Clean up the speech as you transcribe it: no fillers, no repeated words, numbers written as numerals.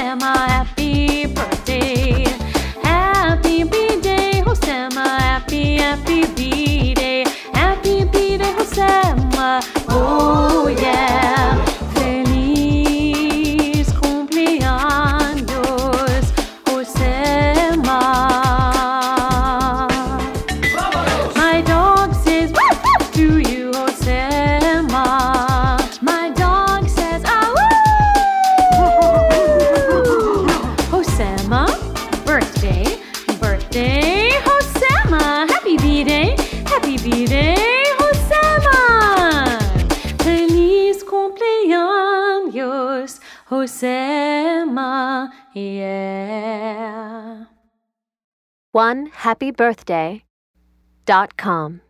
Hosema, happy birthday. Happy B-Day, Hosema, happy B-Day. Happy B-Day, Hosema, oh yeah. Feliz cumpleaños, Hosema. My dog says woof woof to you, Hosema. My dog says ah woo. Hosema, birthday, birthday, Hosema. Happy B-Day, Hosema. Feliz cumpleaños, Hosema, yeah. OneHappyBirthday.com